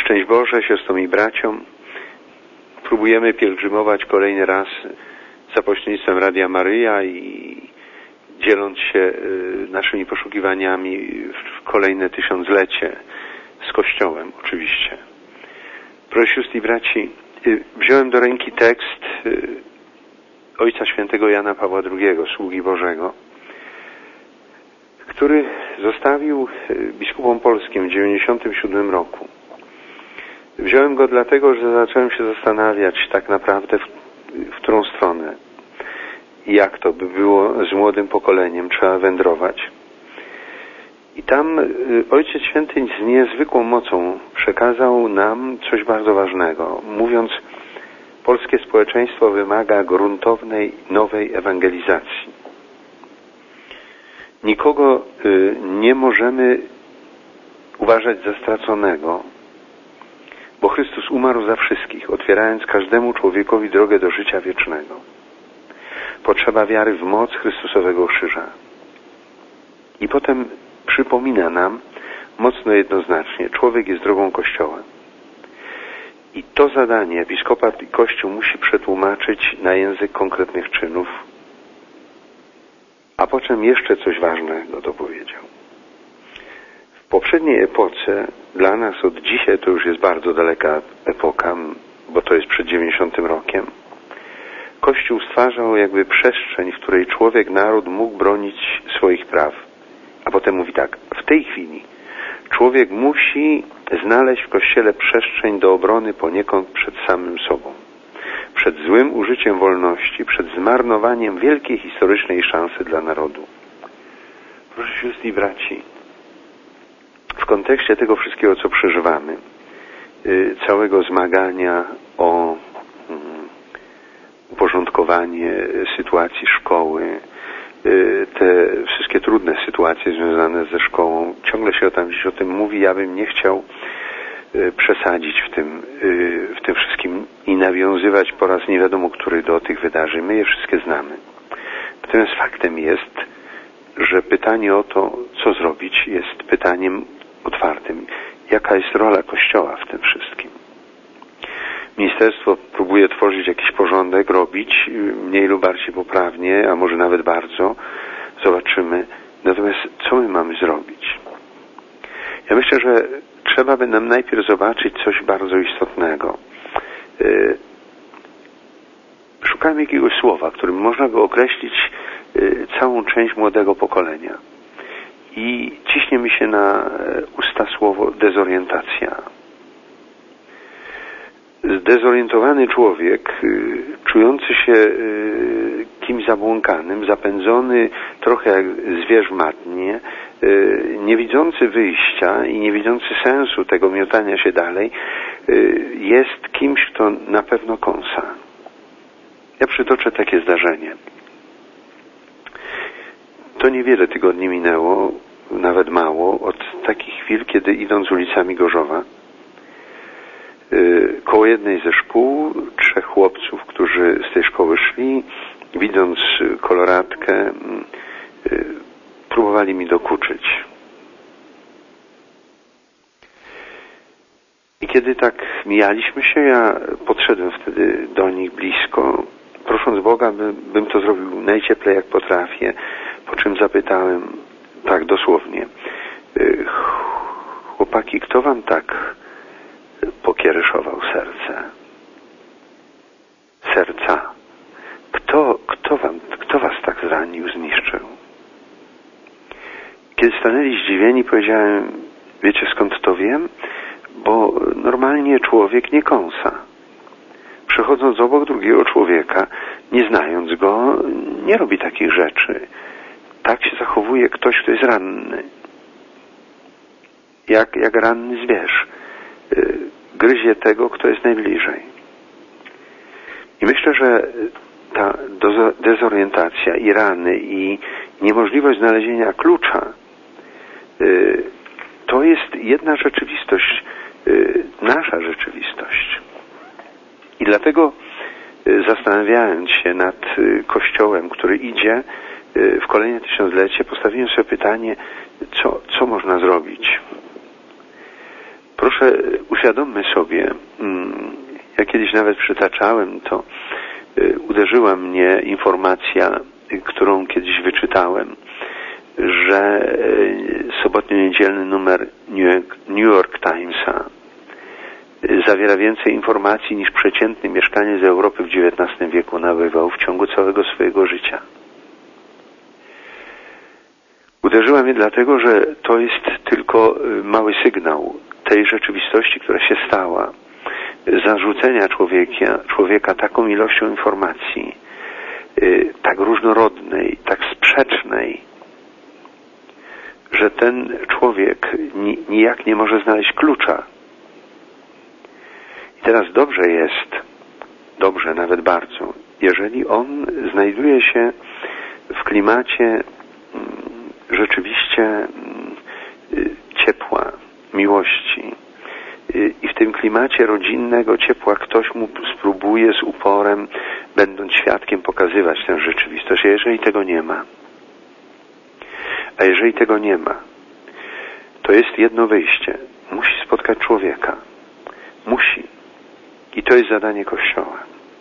Szczęść Boże siostrom i braciom. Próbujemy pielgrzymować kolejny raz za pośrednictwem Radia Maryja i dzieląc się naszymi poszukiwaniami w kolejne tysiąclecie z Kościołem oczywiście. Proszę sióstr i braci, wziąłem do ręki tekst Ojca Świętego Jana Pawła II, sługi Bożego, który zostawił biskupom polskim w 1997 roku. Wziąłem go dlatego, że zacząłem się zastanawiać tak naprawdę w którą stronę i jak to by było z młodym pokoleniem, trzeba wędrować. I tam Ojciec Święty z niezwykłą mocą przekazał nam coś bardzo ważnego, mówiąc: polskie społeczeństwo wymaga gruntownej, nowej ewangelizacji. Nikogo nie możemy uważać za straconego, bo Chrystus umarł za wszystkich, otwierając każdemu człowiekowi drogę do życia wiecznego. Potrzeba wiary w moc Chrystusowego krzyża. I potem przypomina nam mocno jednoznacznie, człowiek jest drogą Kościoła. I to zadanie episkopat i Kościół musi przetłumaczyć na język konkretnych czynów, a potem jeszcze coś ważnego dopowiedział. W poprzedniej epoce, dla nas od dzisiaj to już jest bardzo daleka epoka, bo to jest przed 90 rokiem, Kościół stwarzał jakby przestrzeń, w której człowiek, naród mógł bronić swoich praw. A potem mówi tak: w tej chwili człowiek musi znaleźć w Kościele przestrzeń do obrony poniekąd przed samym sobą, przed złym użyciem wolności, przed zmarnowaniem wielkiej historycznej szansy dla narodu. Proszę sióstr i braci, w kontekście tego wszystkiego, co przeżywamy, całego zmagania o uporządkowanie sytuacji szkoły, te wszystkie trudne sytuacje związane ze szkołą, ciągle się gdzieś o tym mówi. Ja bym nie chciał przesadzić w tym wszystkim i nawiązywać po raz nie wiadomo który do tych wydarzeń. My je wszystkie znamy. Natomiast faktem jest, że pytanie o to, co zrobić, jest pytaniem otwartym. Jaka jest rola Kościoła w tym wszystkim? Ministerstwo próbuje tworzyć jakiś porządek, robić mniej lub bardziej poprawnie, a może nawet bardzo. Zobaczymy. Natomiast co my mamy zrobić? Ja myślę, że trzeba by nam najpierw zobaczyć coś bardzo istotnego. Szukamy jakiegoś słowa, którym można by określić całą część młodego pokolenia. I ciśnie mi się na usta słowo dezorientacja. Zdezorientowany człowiek, czujący się kimś zabłąkanym, zapędzony trochę jak zwierz matnie, nie widzący wyjścia i nie widzący sensu tego miotania się dalej, jest kimś, kto na pewno kąsa. Ja przytoczę takie zdarzenie. To niewiele tygodni minęło, nawet mało, od takich chwil, kiedy idąc ulicami Gorzowa, koło jednej ze szkół, 3 chłopców, którzy z tej szkoły szli, widząc koloratkę, próbowali mi dokuczyć. I kiedy tak mijaliśmy się, ja podszedłem wtedy do nich blisko, prosząc Boga, bym to zrobił najcieplej jak potrafię, po czym zapytałem tak dosłownie: chłopaki, kto wam tak pokiereszował serce? Serca. Kto was tak zranił, zniszczył? Kiedy stanęli zdziwieni, powiedziałem: wiecie skąd to wiem? Bo normalnie człowiek nie kąsa. Przechodząc obok drugiego człowieka, nie znając go, nie robi takich rzeczy. Tak się zachowuje ktoś, kto jest ranny. Jak ranny zwierz. Gryzie tego, kto jest najbliżej. I myślę, że ta dezorientacja i rany i niemożliwość znalezienia klucza to jest jedna rzeczywistość, nasza rzeczywistość. I dlatego zastanawiając się nad Kościołem, który idzie w kolejne tysiąclecie, postawiłem sobie pytanie, co można zrobić. Proszę, uświadommy sobie, ja kiedyś nawet przytaczałem to, uderzyła mnie informacja, którą kiedyś wyczytałem, że sobotnio-niedzielny numer New York Timesa zawiera więcej informacji niż przeciętny mieszkaniec Europy w XIX wieku nabywał w ciągu całego swojego życia. Uderzyła mnie dlatego, że to jest tylko mały sygnał tej rzeczywistości, która się stała, zarzucenia człowieka taką ilością informacji, tak różnorodnej, tak sprzecznej, że ten człowiek nijak nie może znaleźć klucza. I teraz dobrze nawet bardzo, jeżeli on znajduje się w klimacie rzeczywiście ciepła, miłości, i w tym klimacie rodzinnego ciepła ktoś mu spróbuje z uporem, będąc świadkiem, pokazywać tę rzeczywistość. A jeżeli tego nie ma, to jest jedno wyjście. Musi spotkać człowieka. Musi. I to jest zadanie Kościoła.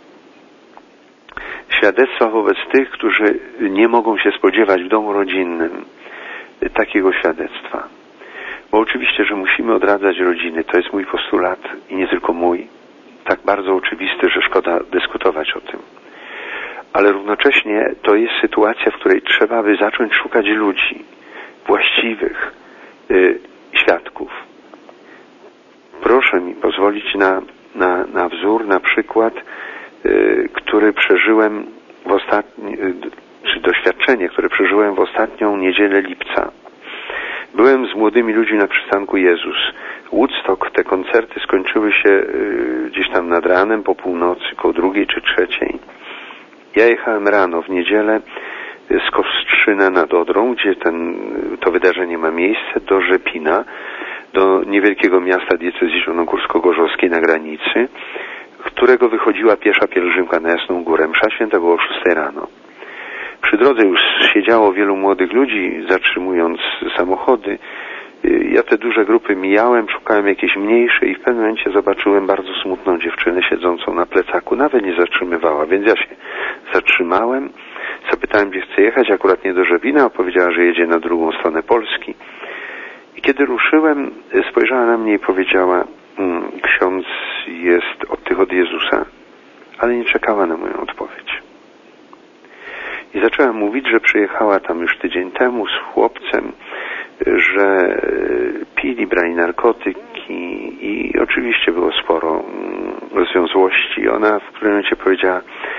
Świadectwa wobec tych, którzy nie mogą się spodziewać w domu rodzinnym takiego świadectwa. Bo oczywiście, że musimy odradzać rodziny. To jest mój postulat i nie tylko mój. Tak bardzo oczywisty, że szkoda dyskutować o tym. Ale równocześnie to jest sytuacja, w której trzeba by zacząć szukać ludzi, właściwych świadków. Proszę mi pozwolić na wzór, na przykład, który przeżyłem czy doświadczenie, które przeżyłem w ostatnią niedzielę lipca. Byłem z młodymi ludźmi na przystanku Jezus. Woodstock, te koncerty skończyły się gdzieś tam nad ranem, po północy, koło 2 czy 3. Ja jechałem rano w niedzielę z Kostrzyna nad Odrą, gdzie to wydarzenie ma miejsce, do Rzepina, do niewielkiego miasta diecezji zielonogórsko-gorzowskiej na granicy, którego wychodziła piesza pielgrzymka na Jasną Górę. Msza święta było o 6 rano. Przy drodze już siedziało wielu młodych ludzi, zatrzymując samochody. Ja te duże grupy mijałem, szukałem jakiejś mniejszej i w pewnym momencie zobaczyłem bardzo smutną dziewczynę siedzącą na plecaku. Nawet nie zatrzymywała, więc ja się zatrzymałem. Zapytałem, gdzie chce jechać, akurat nie do Rzepina. Opowiedziała, że jedzie na drugą stronę Polski. I kiedy ruszyłem, spojrzała na mnie i powiedziała: ksiądz jest od Jezusa, ale nie czekała na moją odpowiedź. I zaczęła mówić, że przyjechała tam już tydzień temu z chłopcem, że pili, brali narkotyki i oczywiście było sporo rozwiązłości. Ona w którym momencie powiedziała: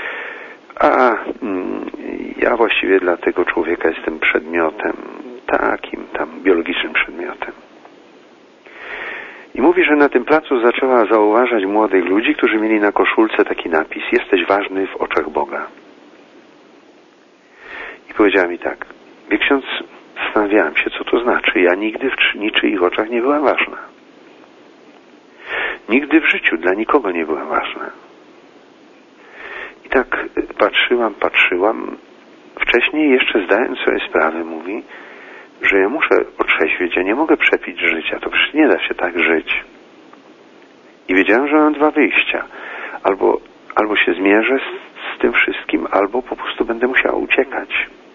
ja właściwie dla tego człowieka jestem przedmiotem, takim tam biologicznym przedmiotem. I mówi, że na tym placu zaczęła zauważać młodych ludzi, którzy mieli na koszulce taki napis: jesteś ważny w oczach Boga. I powiedziała mi tak: wie ksiądz, zastanawiałem się, co to znaczy. Ja nigdy w niczyich oczach nie byłam ważna. Nigdy w życiu dla nikogo nie byłam ważna. I tak patrzyłam. Wcześniej jeszcze zdając sobie sprawę, mówi, że ja muszę otrzeźwieć, ja nie mogę przepić życia. To przecież nie da się tak żyć. I wiedziałem, że mam 2 wyjścia. Albo się zmierzę z tym wszystkim, albo po prostu będę musiała uciekać.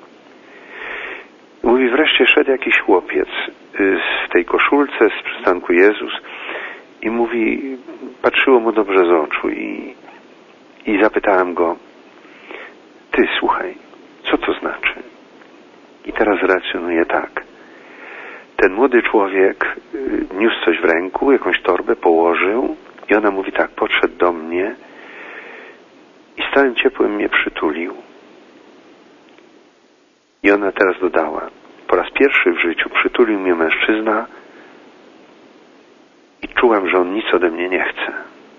Mówi, wreszcie szedł jakiś chłopiec w tej koszulce z przystanku Jezus i mówi, patrzyło mu dobrze z oczu i zapytałem go: ty, słuchaj, co to znaczy? I teraz relacjonuje tak. Ten młody człowiek niósł coś w ręku, jakąś torbę położył i ona mówi tak: podszedł do mnie i z całym ciepłem mnie przytulił. I ona teraz dodała: po raz pierwszy w życiu przytulił mnie mężczyzna i czułam, że on nic ode mnie nie chce.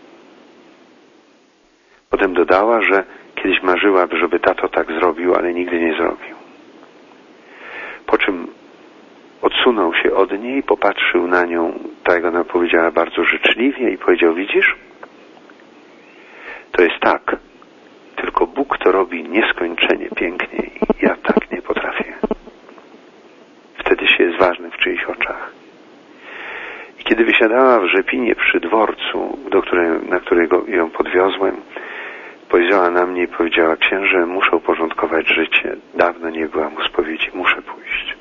Potem dodała, że kiedyś marzyła, żeby tato tak zrobił, ale nigdy nie zrobił. Po czym odsunął się od niej, popatrzył na nią, tak jak ona powiedziała, bardzo życzliwie i powiedział: widzisz? To jest tak. Tylko Bóg to robi nieskończenie piękniej. Ja tak nie potrafię. Wtedy się jest ważny w czyichś oczach. I Kiedy wysiadała w Rzepinie przy dworcu, na którego ją podwiozłem, spojrzała na mnie i powiedziała: księże, muszę uporządkować życie. Dawno nie byłam u spowiedzi, muszę pójść.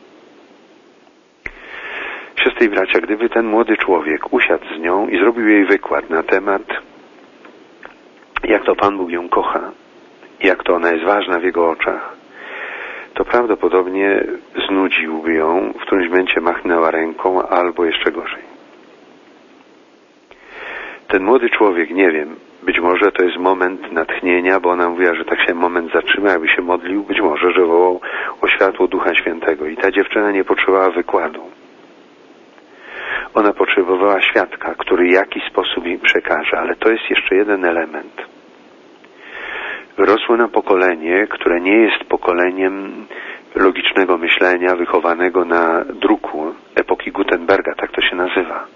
Siostry i bracia, gdyby ten młody człowiek usiadł z nią i zrobił jej wykład na temat, jak to Pan Bóg ją kocha, jak to ona jest ważna w Jego oczach, to prawdopodobnie znudziłby ją, w którymś momencie machnęła ręką, albo jeszcze gorzej. Ten młody człowiek, nie wiem, być może to jest moment natchnienia, bo ona mówiła, że tak się moment zatrzyma, jakby się modlił, być może, że wołał o światło Ducha Świętego. I ta dziewczyna nie potrzebowała wykładu. Ona potrzebowała świadka, który w jakiś sposób jej przekaże, ale to jest jeszcze jeden element. Rosło na pokolenie, które nie jest pokoleniem logicznego myślenia, wychowanego na druku epoki Gutenberga, tak to się nazywa,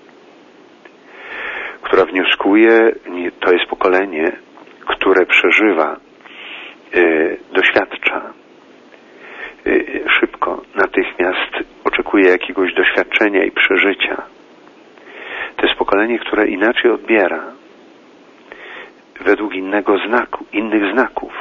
która wnioskuje, to jest pokolenie, które przeżywa, doświadcza szybko, natychmiast oczekuje jakiegoś doświadczenia i przeżycia. To jest pokolenie, które inaczej odbiera, według innych znaków.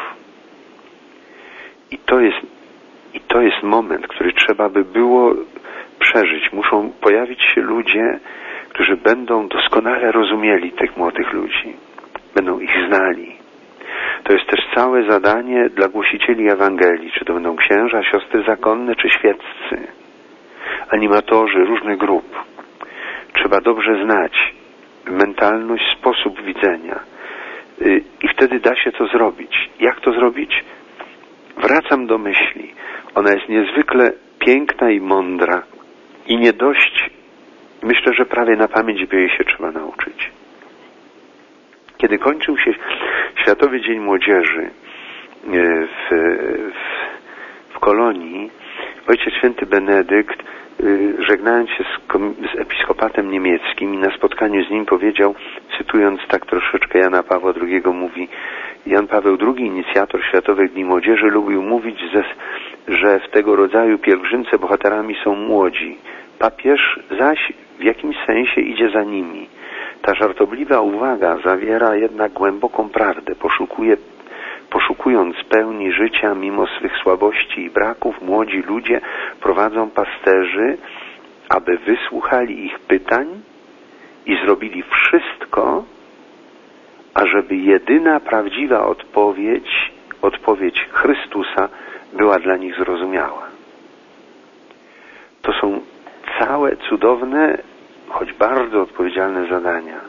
I to jest moment, który trzeba by było przeżyć. Muszą pojawić się ludzie, którzy będą doskonale rozumieli tych młodych ludzi. Będą ich znali. To jest też całe zadanie dla głosicieli Ewangelii, czy to będą księża, siostry zakonne, czy świeccy, animatorzy różnych grup. Trzeba dobrze znać mentalność, sposób widzenia. I wtedy da się to zrobić. Jak to zrobić? Wracam do myśli. Ona jest niezwykle piękna i mądra i nie dość, myślę, że prawie na pamięć by jej się trzeba nauczyć. Kiedy kończył się Światowy Dzień Młodzieży w Kolonii, Ojciec Święty Benedykt, żegnając się z episkopatem niemieckim i na spotkaniu z nim powiedział, cytując tak troszeczkę Jana Pawła II, mówi: Jan Paweł II, inicjator Światowych Dni Młodzieży, lubił mówić, że w tego rodzaju pielgrzymce bohaterami są młodzi. Papież zaś w jakimś sensie idzie za nimi. Ta żartobliwa uwaga zawiera jednak głęboką prawdę. Poszukując pełni życia mimo swych słabości i braków, młodzi ludzie prowadzą pasterzy, aby wysłuchali ich pytań i zrobili wszystko, ażeby jedyna prawdziwa odpowiedź Chrystusa była dla nich zrozumiała. To są całe cudowne, choć bardzo odpowiedzialne zadania.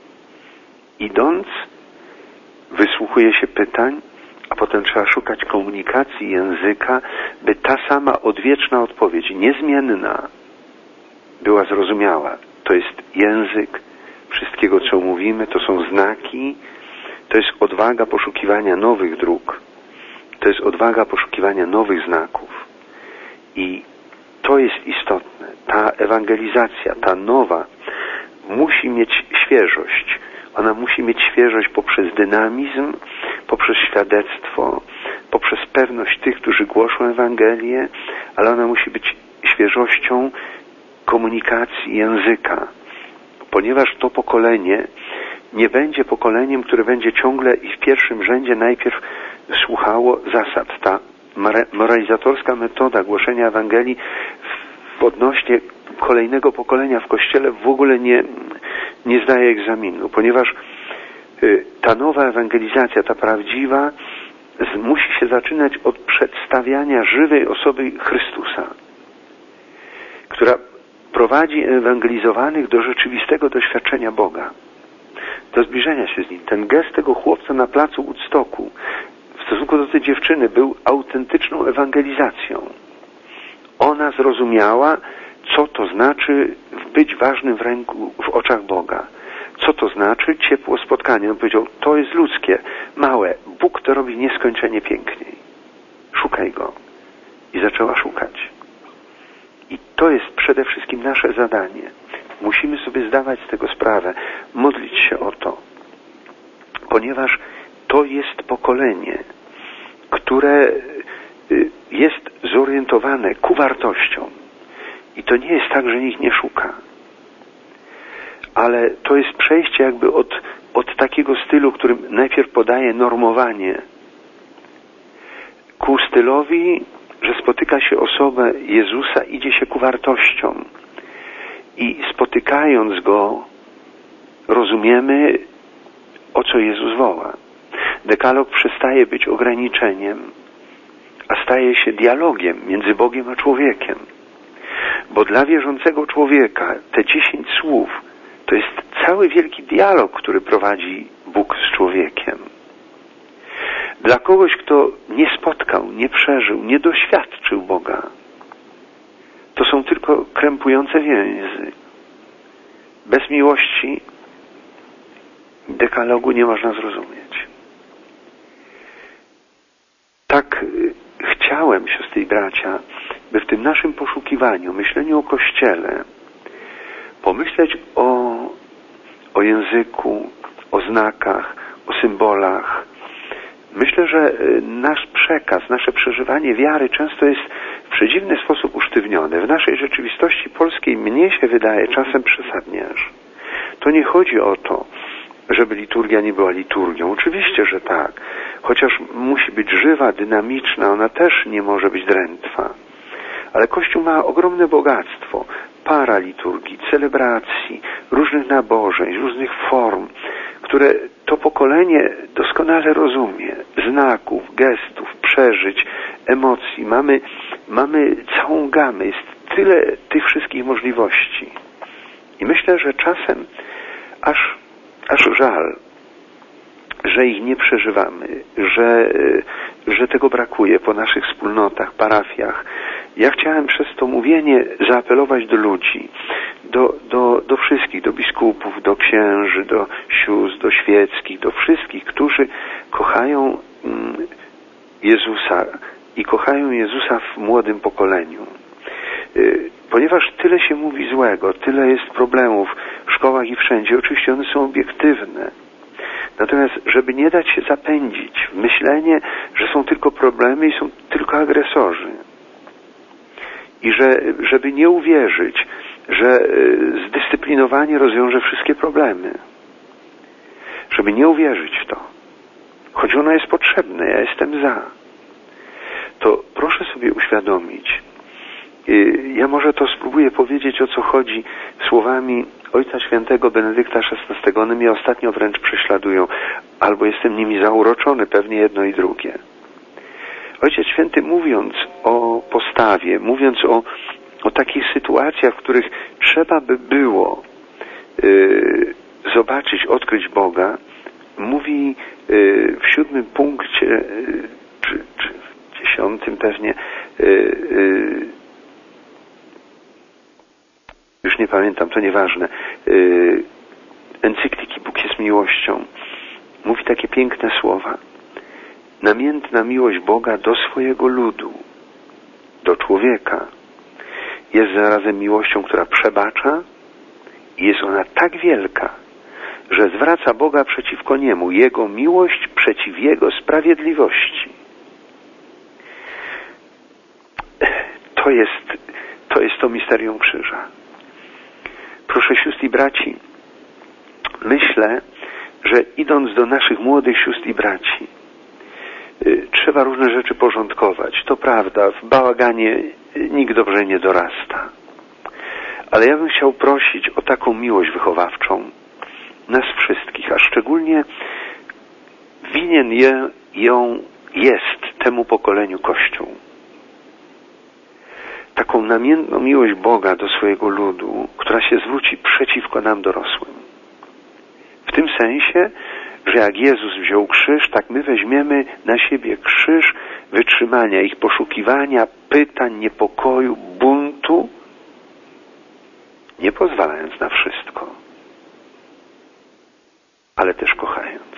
Idąc, wysłuchuje się pytań, a potem trzeba szukać komunikacji języka, by ta sama odwieczna odpowiedź, niezmienna, była zrozumiała. To jest język wszystkiego, co mówimy, to są znaki, to jest odwaga poszukiwania nowych dróg, to jest odwaga poszukiwania nowych znaków. I to jest istotne. Ta ewangelizacja, ta nowa, musi mieć świeżość. Ona musi mieć świeżość poprzez dynamizm, poprzez świadectwo, poprzez pewność tych, którzy głoszą Ewangelię, ale ona musi być świeżością komunikacji języka, ponieważ to pokolenie nie będzie pokoleniem, które będzie ciągle i w pierwszym rzędzie najpierw słuchało zasad. Ta moralizatorska metoda głoszenia Ewangelii odnośnie kolejnego pokolenia w Kościele w ogóle nie zdaje egzaminu, ponieważ ta nowa ewangelizacja, ta prawdziwa, musi się zaczynać od przedstawiania żywej osoby Chrystusa, która prowadzi ewangelizowanych do rzeczywistego doświadczenia Boga, do zbliżenia się z Nim. Ten gest tego chłopca na placu Woodstocku w stosunku do tej dziewczyny był autentyczną ewangelizacją. Ona zrozumiała, co to znaczy być ważnym w oczach Boga. Co to znaczy ciepło spotkanie. On powiedział, to jest ludzkie, małe. Bóg to robi nieskończenie piękniej. Szukaj Go. I zaczęła szukać. I to jest przede wszystkim nasze zadanie. Musimy sobie zdawać z tego sprawę, modlić się o to. Ponieważ to jest pokolenie, które jest zorientowane ku wartościom. I to nie jest tak, że nikt nie szuka. ale to jest przejście jakby od takiego stylu, którym najpierw podaje normowanie, ku stylowi, że spotyka się osobę Jezusa, idzie się ku wartościom i spotykając Go rozumiemy, o co Jezus woła. Dekalog przestaje być ograniczeniem, a staje się dialogiem między Bogiem a człowiekiem. Bo dla wierzącego człowieka te 10 słów to jest cały wielki dialog, który prowadzi Bóg z człowiekiem. Dla kogoś, kto nie spotkał, nie przeżył, nie doświadczył Boga, to są tylko krępujące więzy. Bez miłości dekalogu nie można zrozumieć. Tak chciałem, siostry i bracia, by w tym naszym poszukiwaniu, myśleniu o Kościele, pomyśleć o języku, o znakach, o symbolach. Myślę, że nasz przekaz, nasze przeżywanie wiary często jest w przedziwny sposób usztywnione. W naszej rzeczywistości polskiej mnie się wydaje czasem przesadnie aż. To nie chodzi o to, żeby liturgia nie była liturgią. Oczywiście, że tak. Chociaż musi być żywa, dynamiczna, ona też nie może być drętwa. Ale Kościół ma ogromne bogactwo paraliturgii, celebracji, różnych nabożeństw, różnych form, które to pokolenie doskonale rozumie. Znaków, gestów, przeżyć, emocji. Mamy całą gamę. Jest tyle tych wszystkich możliwości. I myślę, że czasem aż żal, że ich nie przeżywamy, że tego brakuje po naszych wspólnotach, parafiach. Ja chciałem przez to mówienie zaapelować do ludzi, do wszystkich, do biskupów, do księży, do sióstr, do świeckich, do wszystkich, którzy kochają Jezusa i kochają Jezusa w młodym pokoleniu. Ponieważ tyle się mówi złego, tyle jest problemów w szkołach i wszędzie, oczywiście one są obiektywne. Natomiast, żeby nie dać się zapędzić w myślenie, że są tylko problemy i są tylko agresorzy. I żeby nie uwierzyć, że zdyscyplinowanie rozwiąże wszystkie problemy. Żeby nie uwierzyć w to. Choć ono jest potrzebne, ja jestem za. To proszę sobie uświadomić. Ja może to spróbuję powiedzieć, o co chodzi słowami Ojca Świętego Benedykta XVI. One mnie ostatnio wręcz prześladują, albo jestem nimi zauroczony, pewnie jedno i drugie. Ojciec Święty, mówiąc o postawie, mówiąc o takich sytuacjach, w których trzeba by było zobaczyć, odkryć Boga, mówi w 7 punkcie, czy w 10 pewnie, już nie pamiętam, to nieważne, encykliki Bóg jest miłością, mówi takie piękne słowa. Namiętna miłość Boga do swojego ludu, do człowieka, jest zarazem miłością, która przebacza i jest ona tak wielka, że zwraca Boga przeciwko niemu, Jego miłość przeciw Jego sprawiedliwości. To jest to misterium krzyża. Proszę sióstr i braci, myślę, że idąc do naszych młodych sióstr i braci, trzeba różne rzeczy porządkować. To prawda, w bałaganie nikt dobrze nie dorasta. Ale ja bym chciał prosić o taką miłość wychowawczą nas wszystkich, a szczególnie winien ją jest temu pokoleniu Kościół. Taką namiętną miłość Boga do swojego ludu, która się zwróci przeciwko nam dorosłym. W tym sensie, że jak Jezus wziął krzyż, tak my weźmiemy na siebie krzyż wytrzymania, ich poszukiwania, pytań, niepokoju, buntu, nie pozwalając na wszystko, ale też kochając.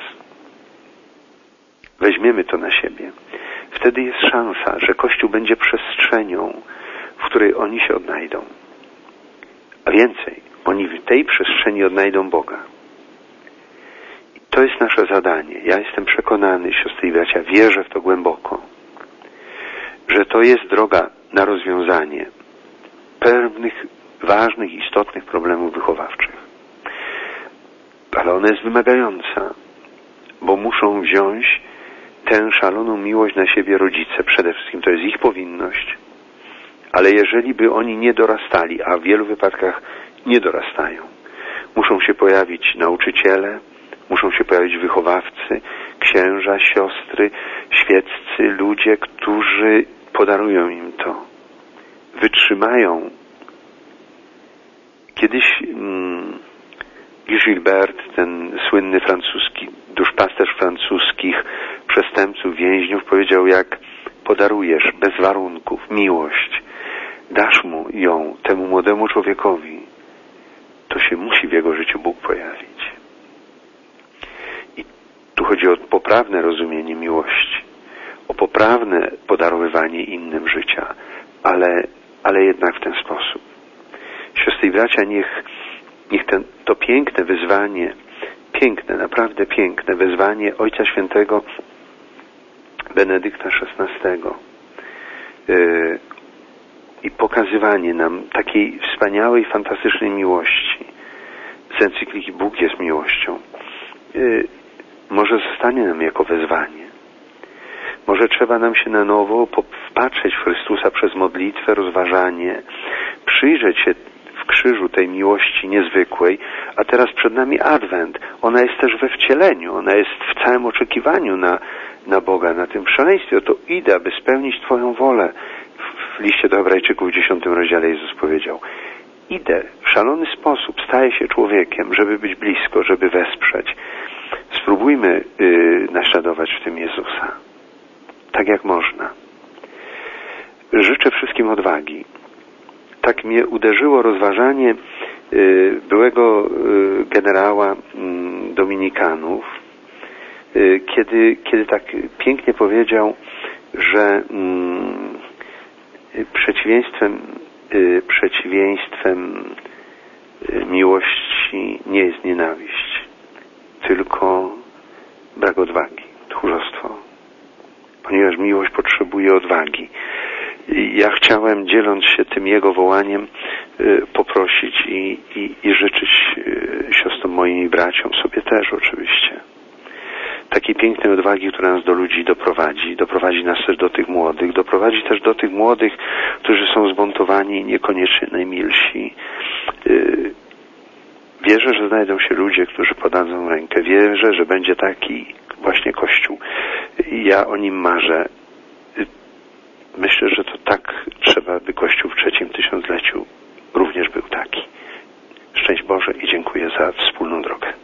Weźmiemy to na siebie. Wtedy jest szansa, że Kościół będzie przestrzenią, w której oni się odnajdą. A więcej, oni w tej przestrzeni odnajdą Boga. I to jest nasze zadanie. Ja jestem przekonany, siostry i bracia, wierzę w to głęboko, że to jest droga na rozwiązanie pewnych ważnych, istotnych problemów wychowawczych. ale ona jest wymagająca, bo muszą wziąć tę szaloną miłość na siebie rodzice. Przede wszystkim to jest ich powinność, ale jeżeli by oni nie dorastali, a w wielu wypadkach nie dorastają, muszą się pojawić nauczyciele, muszą się pojawić wychowawcy, księża, siostry, świeccy, ludzie, którzy podarują im to. Wytrzymają. Kiedyś Guy Gilbert, ten słynny francuski, duszpasterz francuskich przestępców, więźniów, powiedział, jak podarujesz bez warunków miłość, dasz mu ją, temu młodemu człowiekowi, to się musi w jego życiu Bóg pojawić. I tu chodzi o poprawne rozumienie miłości, o poprawne podarowywanie innym życia, ale jednak w ten sposób. Siostry i bracia, niech to piękne wyzwanie, naprawdę piękne wezwanie Ojca Świętego Benedykta XVI i pokazywanie nam takiej wspaniałej, fantastycznej miłości z encykliki Bóg jest miłością, może zostanie nam jako wezwanie. Może trzeba nam się na nowo wpatrzeć w Chrystusa przez modlitwę, rozważanie, przyjrzeć się w krzyżu tej miłości niezwykłej, a teraz przed nami Adwent. Ona jest też we wcieleniu, ona jest w całym oczekiwaniu na Boga, na tym szaleństwie. Oto idę, aby spełnić Twoją wolę. W liście do Hebrajczyków w 10 rozdziale Jezus powiedział: idę w szalony sposób, staję się człowiekiem, żeby być blisko, żeby wesprzeć. Spróbujmy naśladować w tym Jezusa. Tak jak można. Życzę wszystkim odwagi. Tak mnie uderzyło rozważanie byłego generała Dominikanów, kiedy tak pięknie powiedział, że przeciwieństwem miłości nie jest nienawiść, tylko brak odwagi, tchórzostwo. Ponieważ miłość potrzebuje odwagi. Ja chciałem, dzieląc się tym jego wołaniem, poprosić i życzyć siostrom moim i braciom, sobie też oczywiście, takiej pięknej odwagi, która nas do ludzi doprowadzi nas też do tych młodych, doprowadzi też do tych młodych, którzy są zbuntowani i niekoniecznie najmilsi. Wierzę, że znajdą się ludzie, którzy podadzą rękę. Wierzę, że będzie taki właśnie Kościół. Ja o nim marzę. Myślę, że to tak trzeba, by Kościół w 3. tysiącleciu również był taki. Szczęść Boże i dziękuję za wspólną drogę.